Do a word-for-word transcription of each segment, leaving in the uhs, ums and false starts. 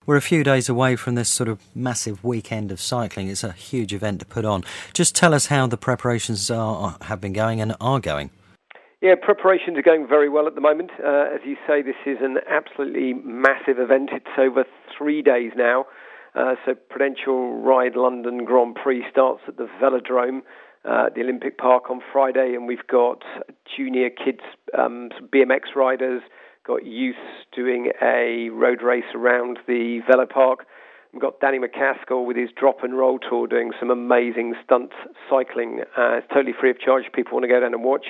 we're a few days away from this sort of massive weekend of cycling. It's a huge event to put on. Just tell us how the preparations are, have been going and are going. Yeah, preparations are going very well at the moment. Uh, as you say, this is an absolutely massive event. It's over three days now. Uh, so Prudential Ride London Grand Prix starts at the Velodrome uh, at the Olympic Park on Friday, and we've got junior kids, um, some B M X riders, got youths doing a road race around the Velo Park. We've got Danny McCaskill with his drop and roll tour doing some amazing stunt cycling. Uh, it's totally free of charge if people want to go down and watch.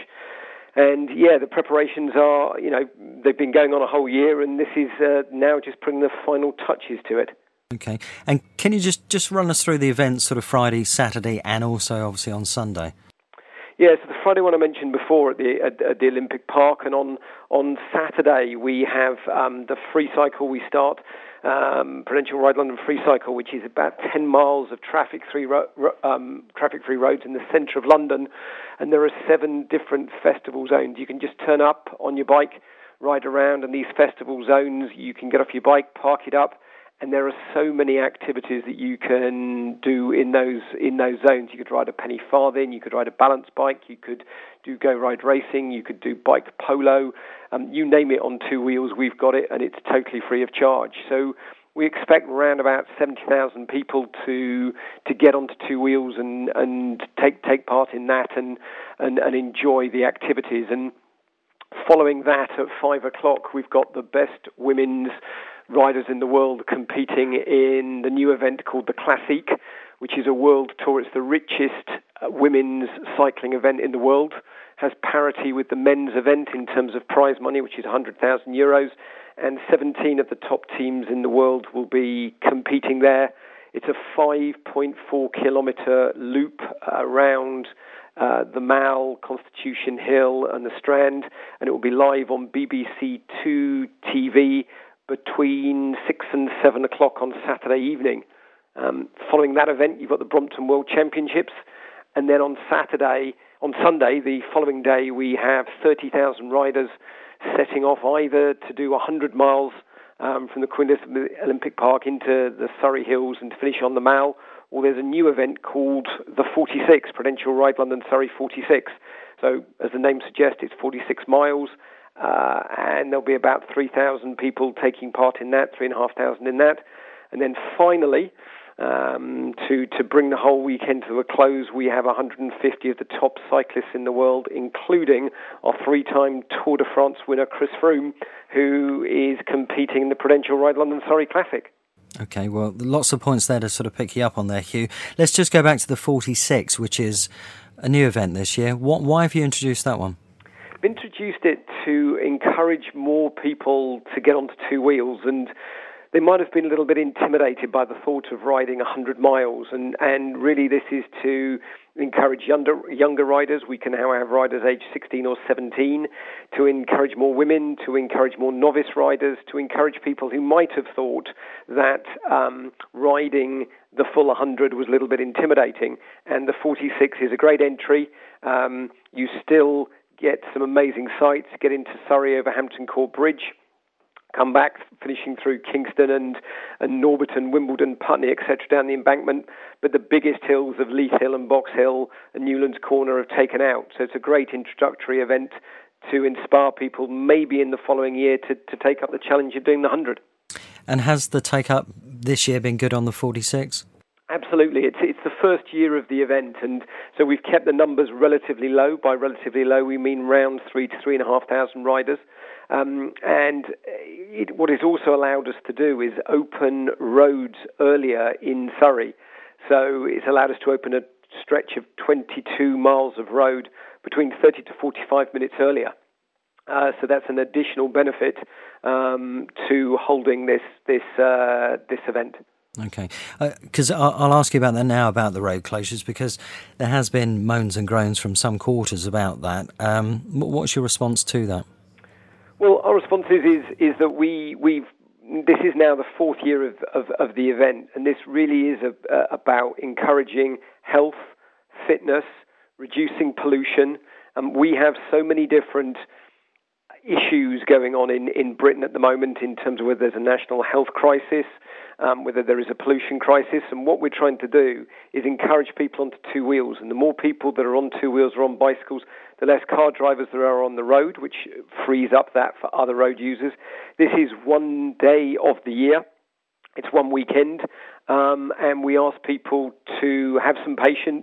And yeah, the preparations are, you know, they've been going on a whole year, and this is uh, now just putting the final touches to it. Okay. And can you just, just run us through the events sort of Friday, Saturday, and also obviously on Sunday? Yeah, so the Friday one I mentioned before at the at, at the Olympic Park, and on on Saturday we have um, the free cycle. We start um, Prudential Ride London Free Cycle, which is about ten miles of traffic-free ro- ro- um, traffic-free roads in the centre of London, and there are seven different festival zones. You can just turn up on your bike, ride around, and these festival zones, you can get off your bike, park it up. And there are so many activities that you can do in those in those zones. You could ride a penny farthing, you could ride a balance bike, you could do go ride racing, you could do bike polo. Um, you name it on two wheels, we've got it, and it's totally free of charge. So we expect around about seventy thousand people to to get onto two wheels and, and take take part in that and, and, and enjoy the activities. And following that at five o'clock, we've got the best women's riders in the world competing in the new event called the Classique, which is a world tour. It's the richest uh, women's cycling event in the world, has parity with the men's event in terms of prize money, which is one hundred thousand euros, and seventeen of the top teams in the world will be competing there. It's a five point four kilometre loop around uh, the Mall, Constitution Hill and the Strand, and it will be live on B B C Two T V between six and seven o'clock on Saturday evening. Um, following that event, you've got the Brompton World Championships, and then on Saturday, on Sunday, the following day, we have thirty thousand riders setting off either to do one hundred miles um, from the Queen Elizabeth Olympic Park into the Surrey Hills and to finish on the Mall, or there's a new event called the forty-six, Prudential Ride London Surrey forty-six. So, as the name suggests, it's forty-six miles. Uh, and there'll be about three thousand people taking part in that, three thousand five hundred in that. And then finally, um, to, to bring the whole weekend to a close, we have one hundred fifty of the top cyclists in the world, including our three-time Tour de France winner, Chris Froome, who is competing in the Prudential Ride London Surrey Classic. Okay, well, lots of points there to sort of pick you up on there, Hugh. Let's just go back to the forty-six, which is a new event this year. What, why have you introduced that one? I've introduced it to encourage more people to get onto two wheels, and they might have been a little bit intimidated by the thought of riding one hundred miles, and, and really this is to encourage younger, younger riders. We can now have riders aged sixteen or seventeen, to encourage more women, to encourage more novice riders, to encourage people who might have thought that um, riding the full one hundred was a little bit intimidating, and the forty-six is a great entry. Um, you still get some amazing sights, get into Surrey over Hampton Court Bridge, come back, finishing through Kingston and, and Norbiton, Wimbledon, Putney, et cetera, down the embankment. But the biggest hills of Leith Hill and Box Hill and Newlands Corner have taken out. So it's a great introductory event to inspire people maybe in the following year to, to take up the challenge of doing the one hundred. And has the take-up this year been good on the forty-six? Absolutely. It's it's the first year of the event, and so we've kept the numbers relatively low. By relatively low, we mean round three to three and a half thousand riders. Um, and it, what it's also allowed us to do is open roads earlier in Surrey. So it's allowed us to open a stretch of twenty-two miles of road between thirty to forty-five minutes earlier. Uh, so that's an additional benefit um, to holding this this uh, this event. Okay, because uh, I'll, I'll ask you about that now, about the road closures, because there has been moans and groans from some quarters about that. Um, what's your response to that? Well, our response is is, is that we we've this is now the fourth year of, of, of the event, and this really is a, uh, about encouraging health, fitness, reducing pollution. Um, we have so many different issues going on in, in Britain at the moment in terms of whether there's a national health crisis, um, whether there is a pollution crisis. And what we're trying to do is encourage people onto two wheels. And the more people that are on two wheels or on bicycles, the less car drivers there are on the road, which frees up that for other road users. This is one day of the year. It's one weekend. Um, and we ask people to have some patience,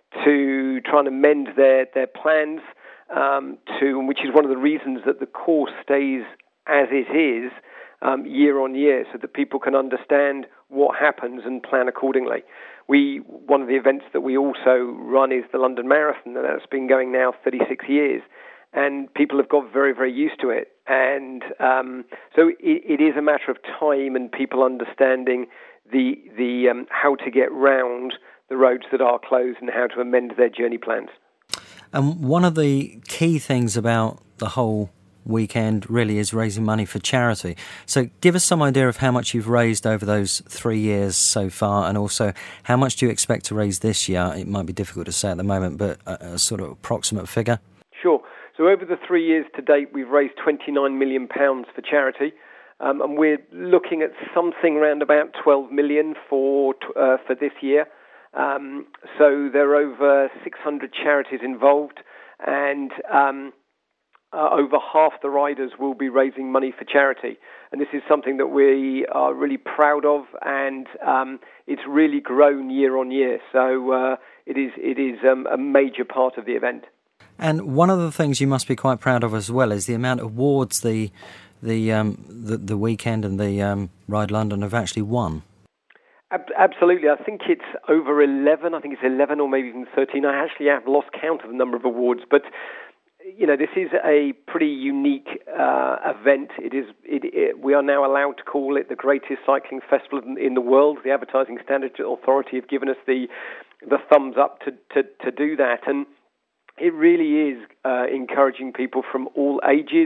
to try and amend their, their plans, um, to which is one of the reasons that the course stays as it is um, year on year, so that people can understand what happens and plan accordingly. We one of the events that we also run is the London Marathon, and that's been going now thirty-six years, and people have got very, very used to it. And um, so it, it is a matter of time and people understanding the the um, how to get round the roads that are closed and how to amend their journey plans. And one of the key things about the whole weekend really is raising money for charity. So give us some idea of how much you've raised over those three years so far, and also how much do you expect to raise this year? It might be difficult to say at the moment, but a, a sort of approximate figure. Sure. So over the three years to date, we've raised twenty-nine million pounds for charity. Um, and we're looking at something around about twelve million for uh, for this year. Um, so there are over six hundred charities involved, and um, uh, over half the riders will be raising money for charity. And this is something that we are really proud of, and um, it's really grown year on year. So uh, it is it is um, a major part of the event. And one of the things you must be quite proud of as well is the amount of awards the the um, the, the weekend and the um, Ride London have actually won. Absolutely. I think it's over eleven. I think it's eleven or maybe even thirteen. I actually have lost count of the number of awards. But, you know, this is a pretty unique uh, event. It is. It, it, we are now allowed to call it the greatest cycling festival in, in the world. The Advertising Standards Authority have given us the the thumbs up to, to, to do that. And it really is uh, encouraging people from all ages.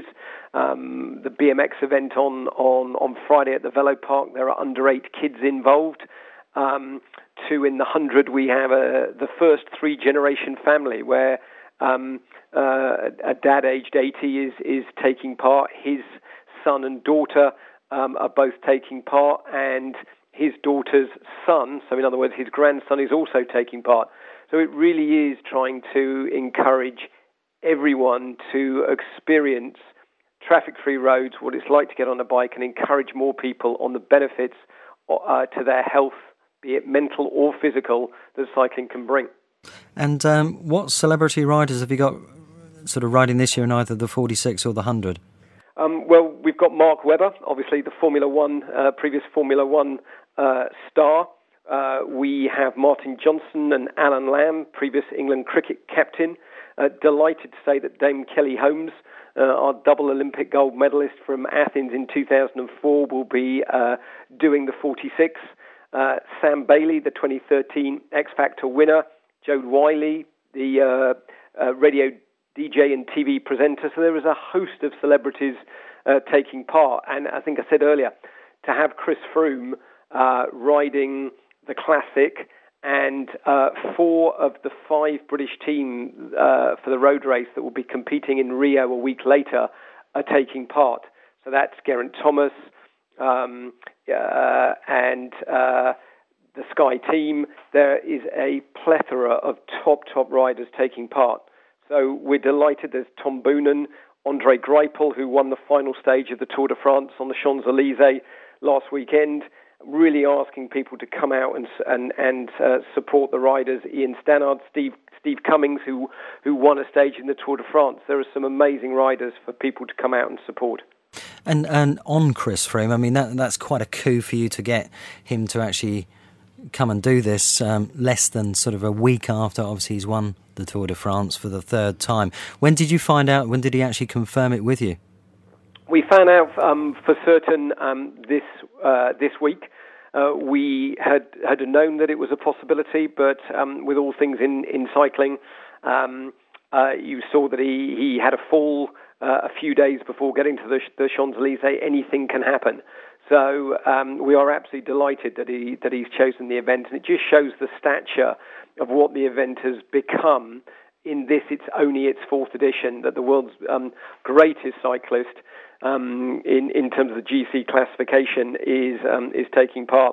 Um, the B M X event on, on, on Friday at the Velo Park, there are under eight kids involved. Um, two in the hundred, we have a, the first three-generation family where um, uh, a dad aged eighty is, is taking part. His son and daughter um, are both taking part, and his daughter's son, so in other words, his grandson, is also taking part. So it really is trying to encourage everyone to experience traffic-free roads, what it's like to get on a bike, and encourage more people on the benefits uh, to their health, be it mental or physical, that cycling can bring. And um, what celebrity riders have you got sort of riding this year in either the forty-six or the one hundred? Um, well, we've got Mark Webber, obviously the Formula One, uh, previous Formula One uh, star. Uh, we have Martin Johnson and Alan Lamb, previous England cricket captain. Uh, delighted to say that Dame Kelly Holmes, uh, our double Olympic gold medalist from Athens in two thousand four, will be uh, doing the forty-six. Uh, Sam Bailey, the twenty thirteen X Factor winner. Jode Wiley, the uh, uh, radio D J and T V presenter. So there is a host of celebrities uh, taking part. And I think I said earlier, to have Chris Froome uh, riding the Classic, and uh, four of the five British teams uh, for the road race that will be competing in Rio a week later are taking part. So that's Geraint Thomas um, uh, and uh, the Sky team. There is a plethora of top, top riders taking part. So we're delighted. There's Tom Boonen, Andre Greipel, who won the final stage of the Tour de France on the Champs-Élysées last weekend, really asking people to come out and and, and uh, support the riders. Ian Stannard, Steve Steve Cummings, who, who won a stage in the Tour de France. There are some amazing riders for people to come out and support. And and on Chris Froome, I mean, that that's quite a coup for you to get him to actually come and do this um, less than sort of a week after, obviously, he's won the Tour de France for the third time. When did you find out, when did he actually confirm it with you? We found out um, for certain um, this uh, this week. Uh, we had had known that it was a possibility, but um, with all things in in cycling, um, uh, you saw that he, he had a fall uh, a few days before getting to the, the Champs-Élysées. Anything can happen. So um, we are absolutely delighted that he that he's chosen the event, and it just shows the stature of what the event has become in this it's only its fourth edition, that the world's um, greatest cyclist um, in, in terms of the G C classification is um, is taking part.